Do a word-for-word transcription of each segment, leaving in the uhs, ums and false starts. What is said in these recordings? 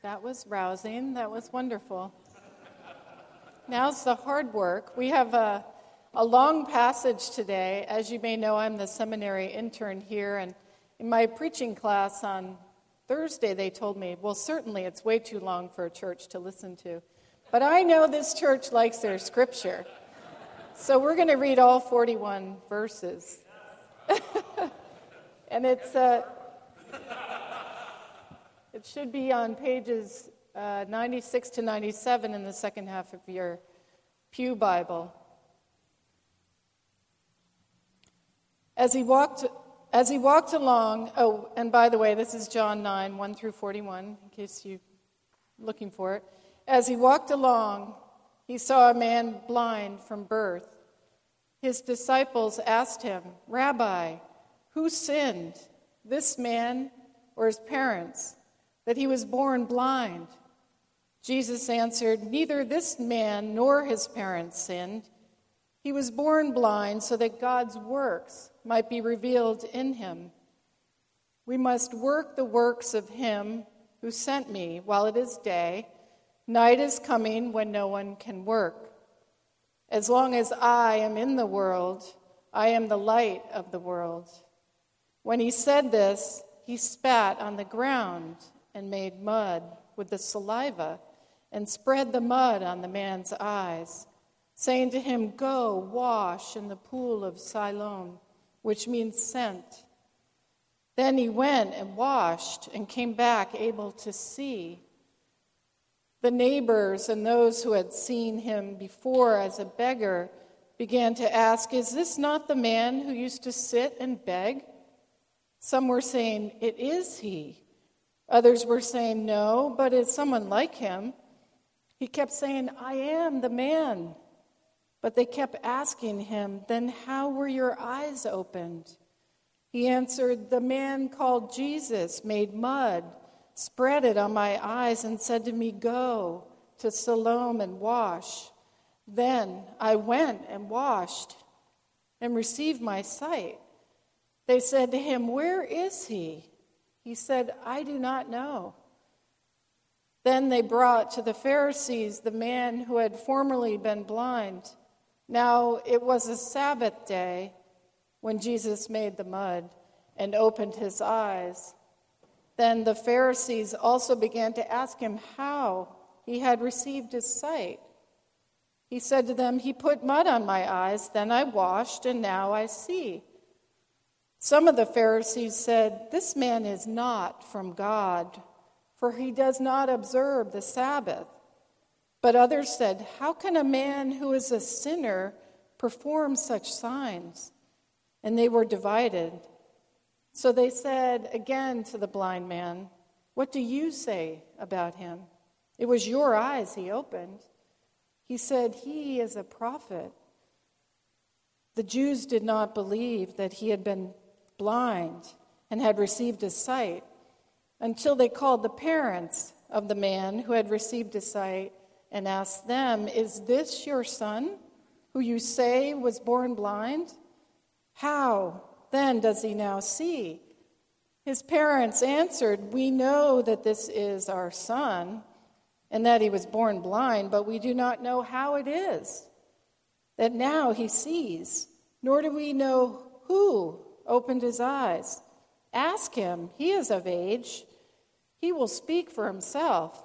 That was rousing. That was wonderful. Now's the hard work. We have a, a long passage today. As you may know, I'm the seminary intern here, and in my preaching class on Thursday, they told me, well, certainly it's way too long for a church to listen to. But I know this church likes their scripture. So we're going to read all forty-one verses. And it's uh, it should be on pages uh, ninety-six to ninety-seven in the second half of your Pew Bible. As he walked, as he walked along, oh, and by the way, this is John nine, one through forty-one, in case you're looking for it. As he walked along, he saw a man blind from birth. His disciples asked him, "Rabbi, who sinned, this man or his parents, that he was born blind?" Jesus answered, "Neither this man nor his parents sinned. He was born blind so that God's works might be revealed in him. We must work the works of him who sent me while it is day. Night is coming when no one can work. As long as I am in the world, I am the light of the world." When he said this, he spat on the ground and made mud with the saliva and spread the mud on the man's eyes, saying to him, "Go wash in the pool of Siloam," which means sent. Then he went and washed and came back able to see. The neighbors and those who had seen him before as a beggar began to ask, "Is this not the man who used to sit and beg?" Some were saying, "It is he." Others were saying, "No, but it's someone like him." He kept saying, "I am the man." But they kept asking him, "Then how were your eyes opened?" He answered, "The man called Jesus made mud, spread it on my eyes, and said to me, 'Go to Siloam and wash.' Then I went and washed and received my sight." They said to him, "Where is he?" He said, "I do not know." Then they brought to the Pharisees the man who had formerly been blind. Now it was a Sabbath day when Jesus made the mud and opened his eyes. Then the Pharisees also began to ask him how he had received his sight. He said to them, "He put mud on my eyes, then I washed, and now I see." Some of the Pharisees said, "This man is not from God, for he does not observe the Sabbath." But others said, "How can a man who is a sinner perform such signs?" And they were divided. So they said again to the blind man, "What do you say about him? It was your eyes he opened." He said, "He is a prophet." The Jews did not believe that he had been blind and had received his sight until they called the parents of the man who had received his sight and asked them, "Is this your son, who you say was born blind? How then does he now see?" His parents answered, "We know that this is our son and that he was born blind, but we do not know how it is that now he sees, nor do we know who opened his eyes. Ask him, he is of age. He will speak for himself."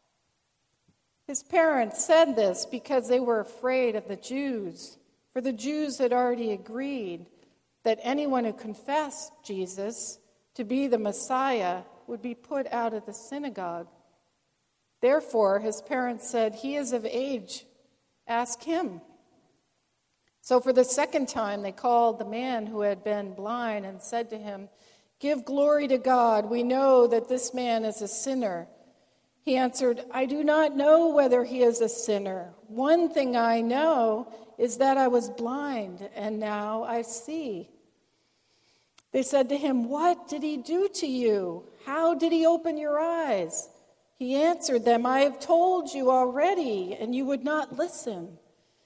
His parents said this because they were afraid of the Jews, for the Jews had already agreed that anyone who confessed Jesus to be the Messiah would be put out of the synagogue. Therefore, his parents said, "He is of age. Ask him." So for the second time, they called the man who had been blind and said to him, "Give glory to God. We know that this man is a sinner." He answered, "I do not know whether he is a sinner. One thing I know is that I was blind, and now I see." They said to him, "What did he do to you? How did he open your eyes?" He answered them, "I have told you already, and you would not listen.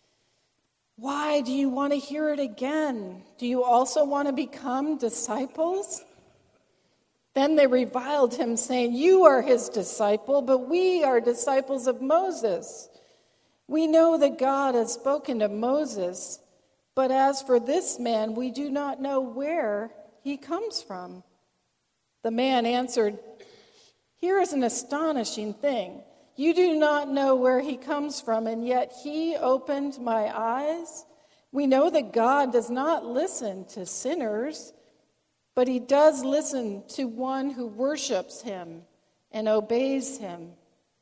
Why do you want to hear it again? Do you also want to become disciples?" Then they reviled him, saying, "You are his disciple, but we are disciples of Moses. We know that God has spoken to Moses, but as for this man, we do not know where he comes from." The man answered, "Here is an astonishing thing. You do not know where he comes from, and yet he opened my eyes. We know that God does not listen to sinners, but he does listen to one who worships him and obeys him.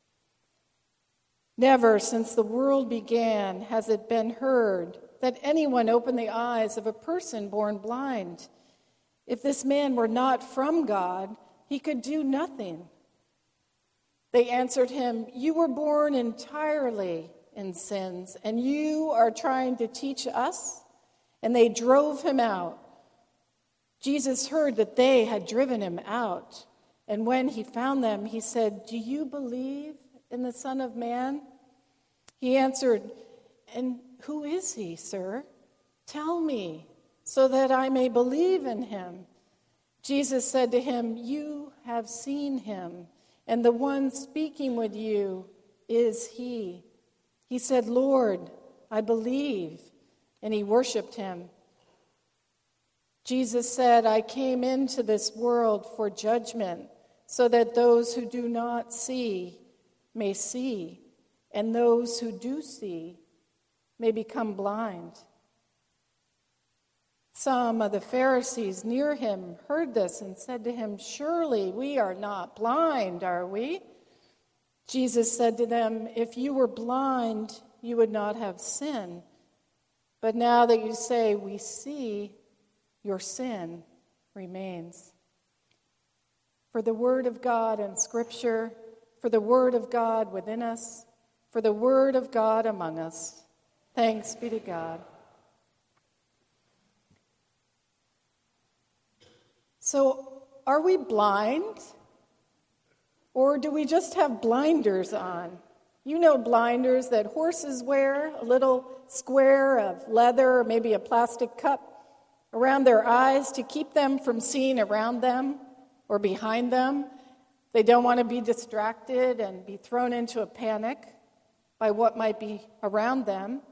Never since the world began has it been heard that anyone opened the eyes of a person born blind. If this man were not from God, he could do nothing." They answered him, "You were born entirely in sins, and you are trying to teach us?" And they drove him out. Jesus heard that they had driven him out, and when he found them, he said, "Do you believe in the Son of Man?" He answered, "And who is he, sir? Tell me, so that I may believe in him." Jesus said to him, "You have seen him, and the one speaking with you is he." He said, "Lord, I believe," and he worshiped him. Jesus said, "I came into this world for judgment, so that those who do not see may see, and those who do see may become blind." Some of the Pharisees near him heard this and said to him, "Surely we are not blind, are we?" Jesus said to them, "If you were blind, you would not have sin. But now that you say, 'We see,' your sin remains." For the word of God in Scripture, for the word of God within us, for the word of God among us, thanks be to God. So, are we blind? Or do we just have blinders on? You know blinders that horses wear, a little square of leather or maybe a plastic cup around their eyes to keep them from seeing around them or behind them. They don't want to be distracted and be thrown into a panic by what might be around them.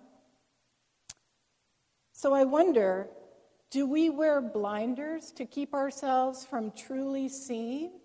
So I wonder, do we wear blinders to keep ourselves from truly seeing?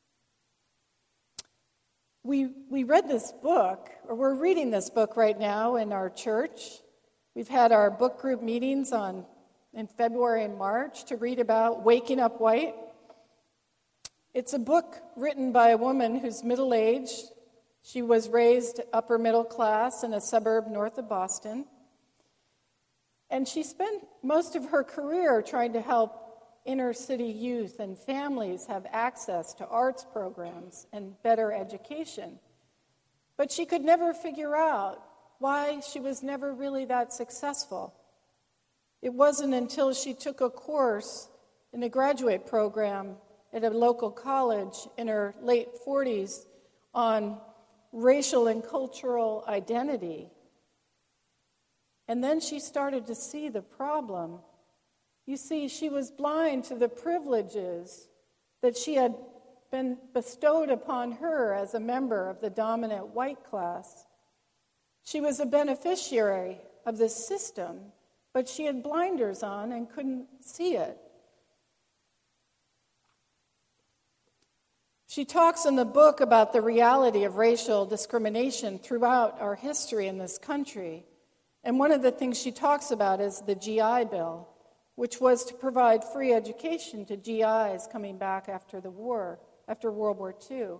We we read this book, or we're reading this book right now in our church. We've had our book group meetings on in February and March to read about Waking Up White. It's a book written by a woman who's middle-aged. She was raised upper middle class in a suburb north of Boston. And she spent most of her career trying to help inner city youth and families have access to arts programs and better education. But she could never figure out why she was never really that successful. It wasn't until she took a course in a graduate program at a local college in her late forties on racial and cultural identity. And then she started to see the problem. You see, she was blind to the privileges that she had been bestowed upon her as a member of the dominant white class. She was a beneficiary of this system, but she had blinders on and couldn't see it. She talks in the book about the reality of racial discrimination throughout our history in this country. And one of the things she talks about is the G I Bill, which was to provide free education to G Is coming back after the war, after World War Two.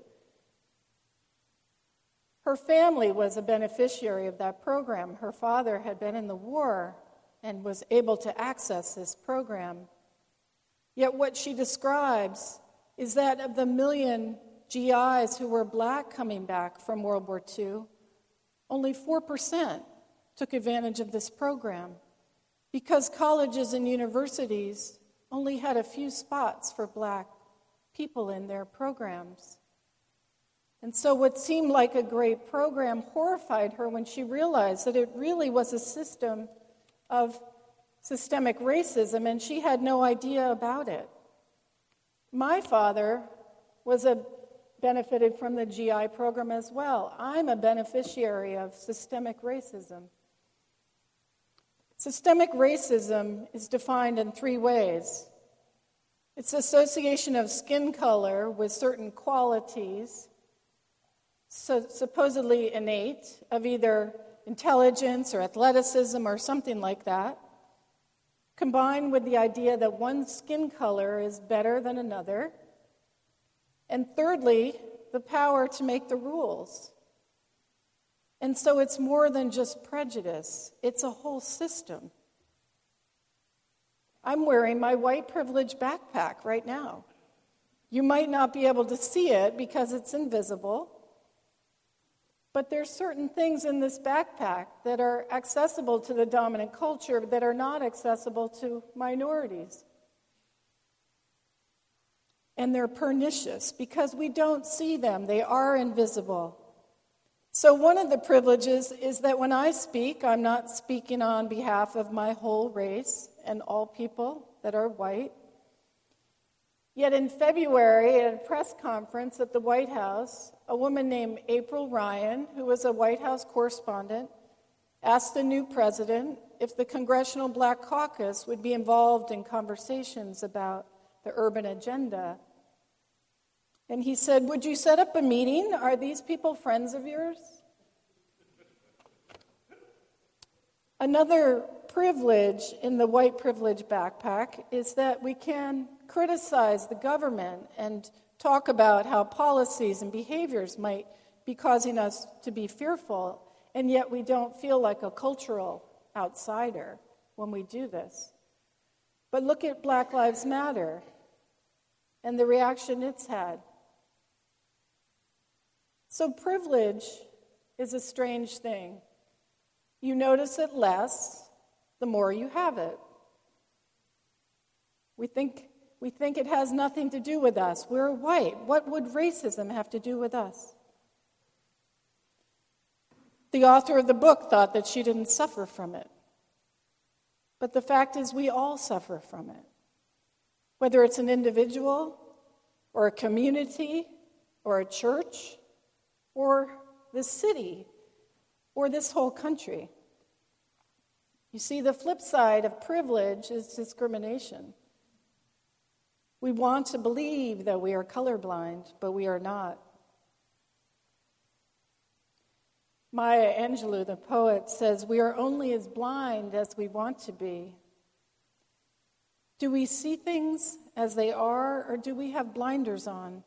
Her family was a beneficiary of that program. Her father had been in the war and was able to access this program. Yet what she describes is that of the million G Is who were black coming back from World War Two, only four percent took advantage of this program because colleges and universities only had a few spots for black people in their programs. And so what seemed like a great program horrified her when she realized that it really was a system of systemic racism, and she had no idea about it. My father was a benefited from the G I program as well. I'm a beneficiary of systemic racism. Systemic racism is defined in three ways. It's association of skin color with certain qualities, so supposedly innate, of either intelligence or athleticism or something like that, combined with the idea that one skin color is better than another. And thirdly, the power to make the rules. And so it's more than just prejudice, it's a whole system. I'm wearing my white privilege backpack right now. You might not be able to see it because it's invisible, but there's certain things in this backpack that are accessible to the dominant culture that are not accessible to minorities. And they're pernicious because we don't see them. They are invisible. So one of the privileges is that when I speak, I'm not speaking on behalf of my whole race and all people that are white. Yet in February, at a press conference at the White House, a woman named April Ryan, who was a White House correspondent, asked the new president if the Congressional Black Caucus would be involved in conversations about the urban agenda. And he said, "Would you set up a meeting? Are these people friends of yours?" Another privilege in the white privilege backpack is that we can criticize the government and talk about how policies and behaviors might be causing us to be fearful, and yet we don't feel like a cultural outsider when we do this. But look at Black Lives Matter and the reaction it's had. So privilege is a strange thing. You notice it less the more you have it. We think we think it has nothing to do with us. We're white. What would racism have to do with us? The author of the book thought that she didn't suffer from it. But the fact is we all suffer from it. Whether it's an individual or a community or a church or the city or this whole country. You see, the flip side of privilege is discrimination. We want to believe that we are colorblind, but we are not. Maya Angelou, the poet, says, "We are only as blind as we want to be." Do we see things as they are, or do we have blinders on?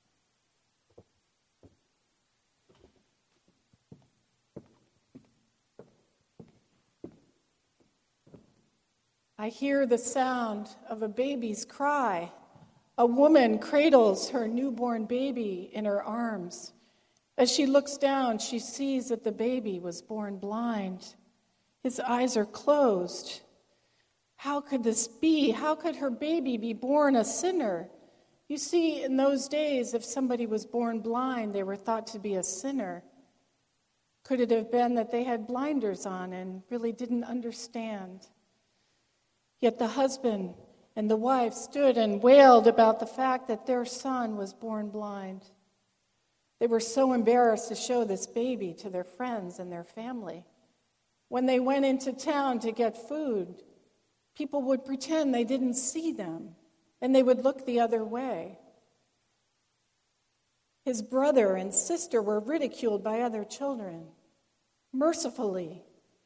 I hear the sound of a baby's cry. A woman cradles her newborn baby in her arms. As she looks down, she sees that the baby was born blind. His eyes are closed. How could this be? How could her baby be born a sinner? You see, in those days, if somebody was born blind, they were thought to be a sinner. Could it have been that they had blinders on and really didn't understand? Yet the husband and the wife stood and wailed about the fact that their son was born blind. They were so embarrassed to show this baby to their friends and their family. When they went into town to get food, people would pretend they didn't see them, and they would look the other way. His brother and sister were ridiculed by other children, mercifully.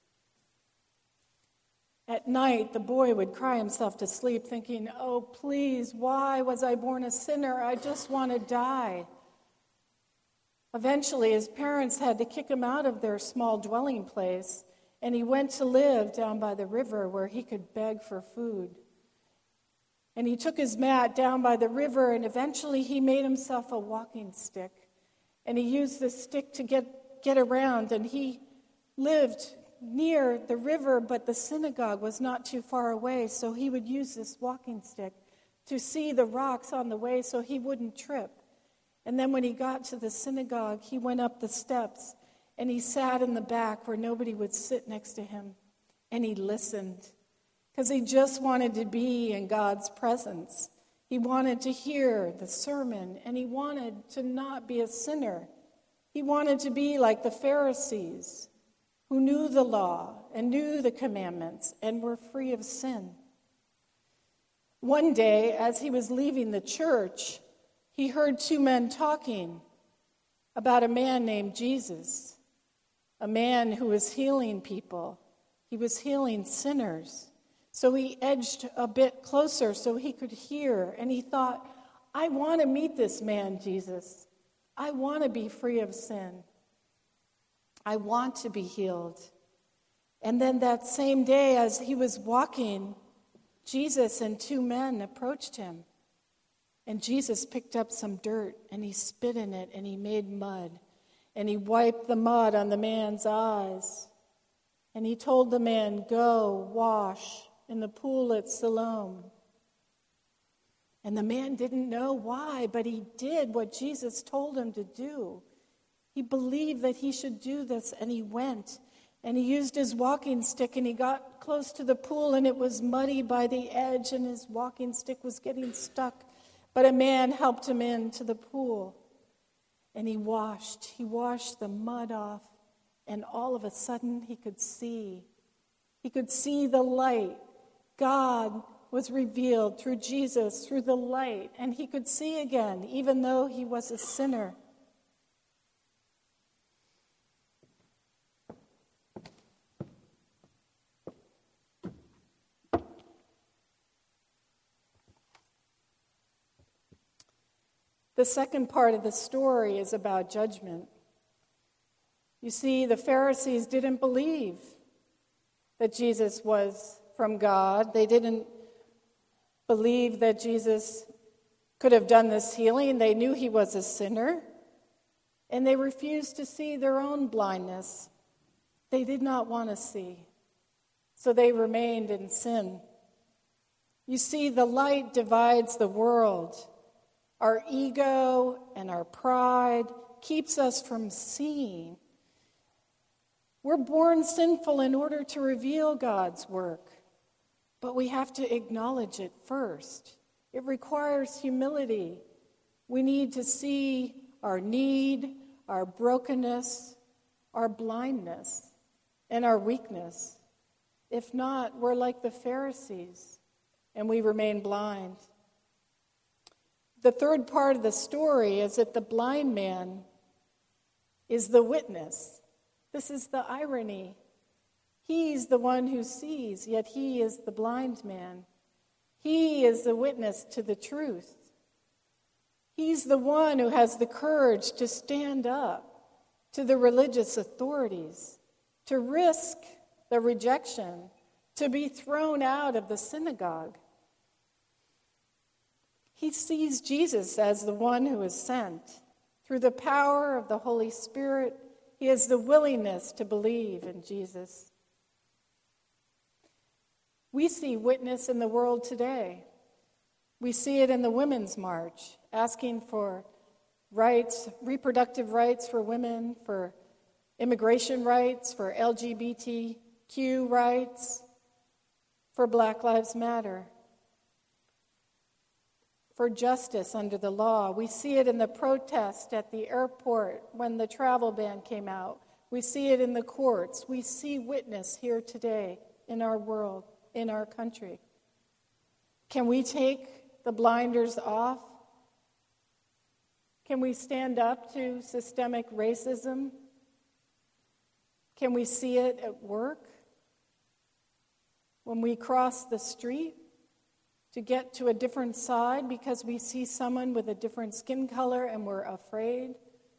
At night, the boy would cry himself to sleep, thinking, "Oh, please, why was I born a sinner? I just want to die." Eventually, his parents had to kick him out of their small dwelling place, and he went to live down by the river where he could beg for food. And he took his mat down by the river, and eventually he made himself a walking stick. And he used the stick to get, get around, and he lived near the river, but the synagogue was not too far away, so he would use this walking stick to see the rocks on the way so he wouldn't trip. And then when he got to the synagogue, he went up the steps, and he sat in the back where nobody would sit next to him, and he listened, because he just wanted to be in God's presence. He He wanted to hear the sermon, and he wanted to not be a sinner. He wanted to be like the Pharisees, who knew the law and knew the commandments and were free of sin. One day, as he was leaving the church, he heard two men talking about a man named Jesus, a man who was healing people. He was healing sinners. So he edged a bit closer so he could hear, and he thought, I want to meet this man, Jesus. I want to be free of sin. I want to be healed. And then that same day, as he was walking, Jesus and two men approached him. And Jesus picked up some dirt, and he spit in it, and he made mud. And he wiped the mud on the man's eyes. And he told the man, go wash in the pool at Siloam. And the man didn't know why, but he did what Jesus told him to do. He believed that he should do this, and he went. And he used his walking stick, and he got close to the pool, and it was muddy by the edge, and his walking stick was getting stuck. But a man helped him into the pool, and he washed. He washed the mud off, and all of a sudden he could see. He could see the light. God was revealed through Jesus, through the light, and he could see again, even though he was a sinner. The second part of the story is about judgment. You see, the Pharisees didn't believe that Jesus was from God. They didn't believe that Jesus could have done this healing. They knew he was a sinner, and they refused to see their own blindness. They did not want to see, so they remained in sin. You see, the light divides the world. Our ego and our pride keeps us from seeing. We're born sinful in order to reveal God's work, but we have to acknowledge it first. It requires humility. We need to see our need, our brokenness, our blindness, and our weakness. If not, we're like the Pharisees, and we remain blind. The third part of the story is that the blind man is the witness. This is the irony. He's the one who sees, yet he is the blind man. He is the witness to the truth. He's the one who has the courage to stand up to the religious authorities, to risk the rejection, to be thrown out of the synagogue. He sees Jesus as the one who is sent. Through the power of the Holy Spirit, he has the willingness to believe in Jesus. We see witness in the world today. We see it in the Women's March, asking for rights, reproductive rights for women, for immigration rights, for L G B T Q rights, for Black Lives Matter, for justice under the law. We see it in the protest at the airport when the travel ban came out. We see it in the courts. We see witness here today in our world, in our country. Can we take the blinders off? Can we stand up to systemic racism? Can we see it at work? When we cross the street to get to a different side because we see someone with a different skin color and we're afraid?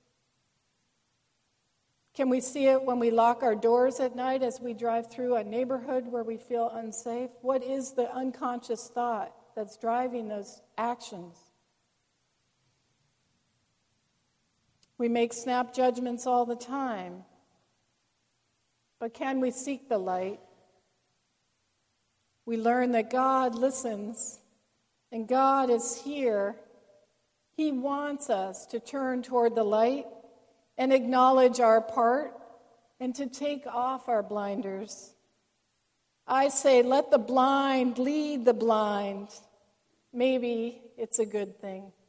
Can we see it when we lock our doors at night as we drive through a neighborhood where we feel unsafe? What is the unconscious thought that's driving those actions? We make snap judgments all the time. But can we seek the light? We learn that God listens, and God is here. He wants us to turn toward the light and acknowledge our part and to take off our blinders. I say, let the blind lead the blind. Maybe it's a good thing.